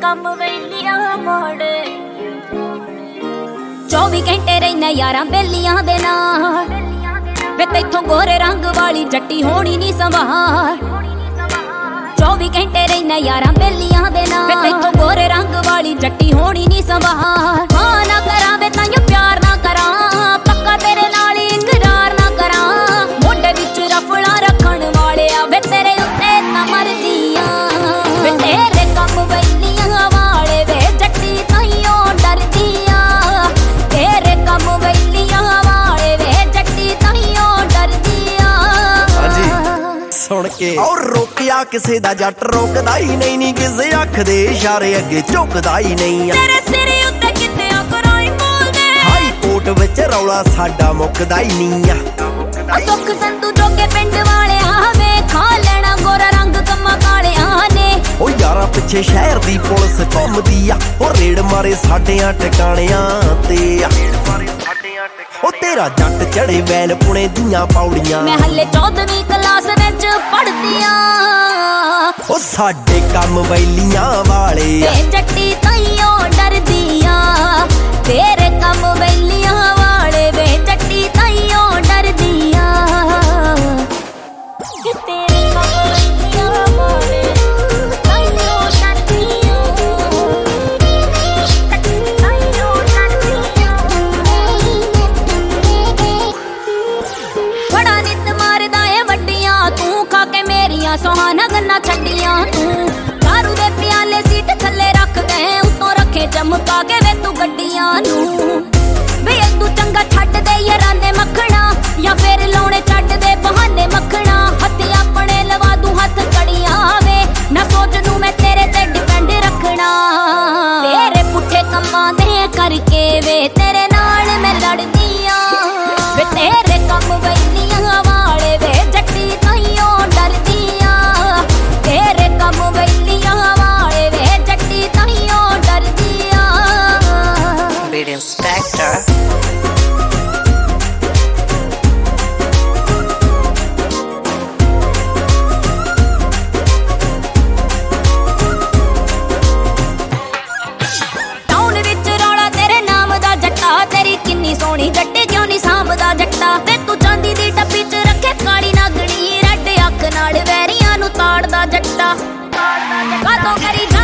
ਕੰਮ ਵੇਲੀਆਂ ਮੋੜ 24 ਘੰਟੇ ਰਹਿਣਾ ਯਾਰਾਂ ਬੇਲੀਆਂ ਦੇ ਨਾਲ ਵੇ ਤੈਥੋਂ ਗੋਰੇ ਰੰਗ ਵਾਲੀ ਜੱਟੀ ਹੋਣੀ ਨੀ ਸੰਭਾਲ 24 ਘੰਟੇ ਰਹਿਣਾ ਯਾਰਾਂ ਬੇਲੀਆਂ ਦੇ ਨਾਲ ਵੇ ਤੈਥੋਂ ਗੋਰੇ ਰੰਗ ਵਾਲੀ ਜੱਟੀ ਹੋਣੀ ਨੀ ਸੰਭਾਲ ਹਾਂ ਨਾ ਕਰਾਂ ਵੇ ਤਾਈਓ ਪਿਆਰ ਨਾ ਕਰਾਂ ਪੱਕਾ ਤੇਰੇ ਨਾਲ ਇਕਰਾਰ ਨਾ ਕਰਾਂ ਮੋਢੇ ਵਿੱਚ ਰਫਲਾ ਰੱਖਣ ਵਾਲਿਆ ਵੇ ਤੇਰੇ ਉੱਤੇ ਨਾ ਮਰਦੀਆਂ ਵੇ ਤੇਰੇ ਕੰਮ ਵੇਲੀਆਂ ਵਾਲੇ ਵੇ ਜੱਟੀ ਤਾਈਓ ਡਰਦੀਆਂ ਤੇਰੇ ਕੰਮ ਵੇਲੀਆਂ ਵਾਲੇ ਵੇ ਜੱਟੀ ਤਾਈਓ ਡਰਦੀਆਂ ਸੁਣ ਕੇ ਔਰ ਰੋਕਿਆ ਕਿਸੇ ਦਾ ਜੱਟ ਰੋਕਦਾ ਹੀ ਨਹੀਂ ਕਿਸੇ ਅੱਖ ਦੇ ਇਸ਼ਾਰੇ ਅੱਗੇ ਝੁਕਦਾ ਹੀ ਨਹੀਂ ਤੇਰੇ ਸਿਰੇ ਉੱਤੇ ਕਿਤੇ ਕਰਾਈ ਬੋਲਦੇ ਹਾਈ ਕੋਰਟ ਵਿੱਚ ਰੌਲਾ ਸਾਡਾ ਮੁੱਕਦਾ ਹੀ ਨਹੀਂ ਆ ਸੁੱਖ ਸੰਤੂ ਜੋਗੇ ਪਿੰਡ ਵਾਲਿਆਂ ਵੇ ਖਾ ਲੈਣਾ ਗੋਰਾ ਰੰਗ ਕੰਮਾਂ ਕਾਲਿਆਂ ਨੇ ਉਹ ਯਾਰਾਂ ਪਿੱਛੇ ਸ਼ਹਿਰ ਦੀ ਪੁਲਿਸ ਘੁੰਮਦੀ ਆ ਉਹ ਰੇਡ ਮਾਰੇ ਸਾਡਿਆਂ ਟਿਕਾਣਿਆਂ ਤੇ ਆ ਉਹ ਤੇਰਾ ਜੱਟ ਚੜੇ ਵੈਲ ਪੁਣੇ ਦੀਆਂ ਪੌੜੀਆਂ ਮੈਂ ਹੱਲੇ 14ਵੀਂ ਕਲਾਸ ਵਿੱਚ ਪੜ੍ਹਦੀ ਆਂ ਉਹ ਸਾਡੇ ਕੰਮ ਵੈਲੀਆਂ ਵਾਲੇ ਵੇ ਜੱਟੀ ਤਾਈਓ ਡਰਦੀਆਂ ਤੇਰੇ ਕੰਮ ਵੈਲੀਆਂ ਵਾਲੇ ਵੇ ਜੱਟੀ ਤਾਈਓ ਡਰਦੀਆਂ ਤੇਰੇ ਕੰਮ ਵੈਲੀਆਂ ਵਾਲੇ ਤਾਈਓ ਡਰਦੀਆਂ ਤਾਈਓ ਡਰਦੀਆਂ ਬੜਾ ਨਿੱਤ ਮਾਰਦਾ ਏ ਵੱਡੀਆਂ ਤੂੰ ਖਾ ਕੇ ਮੇਰੀਆਂ ਸੁਹਾਣਾ ਗੰਨਾ ਛੱਡੀਆਂ ਤੂੰ ਦਾਰੂ ਦੇ ਪਿਆਲੇ ਸੀਟ ਥੱਲੇ ਰੱਖ ਗਏ ਉੱਤੋਂ ਰੱਖੇ ਚਮਕਾ ਕੇ ਵੇ ਤੂੰ ਗੱਡੀਆਂ ਨੂੰ ਵੇ ਤੂੰ ਚੰਗਾ ਛੱਡ ਦੇ ਯਾਰਾਂ ਦੇ ਮੱਖਣਾ ਜਾਂ ਫੇਰ ਲਾਉਣੇ ਛੱਡ ਦੇ ਬਹਾਨੇ ਮੱਖਣਾ ਹੱਥ ਆਪਣੇ ਲਵਾ ਦੂੰ ਹੱਥ ਕੜੀਆਂ ਵੇ ਨਾ ਸੋਚ ਨੂੰ ਮੈਂ ਤੇਰੇ ਤੇ ਡਿਪੈਂਡ ਰੱਖਣਾ ਤੇਰੇ ਪੁੱਠੇ ਕੰਮਾਂ ਦੇ ਕਰਕੇ ਵੇ ਤੇਰੇ ਨਾਲ ਮੈਂ ਲੜਦੀ ਆਂ ਵੇ ਤੇਰੇ ਕੰਮ ਵੇਲੀਆਂ ਵਾਲੇ ਵੇ ਜੱਟੀ ਤਾਈਓ ਡਰਦੀਆਂ ਤੇਰੇ ਕੰਮ ਵੇਲੀਆਂ ਵਾਲੇ ਵੇ ਜੱਟੀ ਤਾਈਓ ਡਰਦੀਆਂ Beat Inspector. ਟਾਊਨ ਵਿੱਚ ਰੌਲਾ ਤੇਰੇ ਨਾਮ ਦਾ ਜੱਟਾ ਤੇਰੀ ਕਿੰਨੀ ਸੋਹਣੀ ਜੱਟੀ ਕਿਉਂ ਨਹੀਂ ਸਾਂਭਦਾ ਜੱਟਾ ਵੇ ਤੂੰ ਚਾਂਦੀ ਦੀ ਟੱਪੀ 'ਚ ਰੱਖੇ ਕਾਲੀ ਨਾਗਣੀ ਰੈਡ ਅੱਖ ਨਾਲ ਵੈਰੀਆਂ ਨੂੰ ਤਾੜਦਾ ਜੱਟਾ ਕਾਤੋਂ ਕਰੀ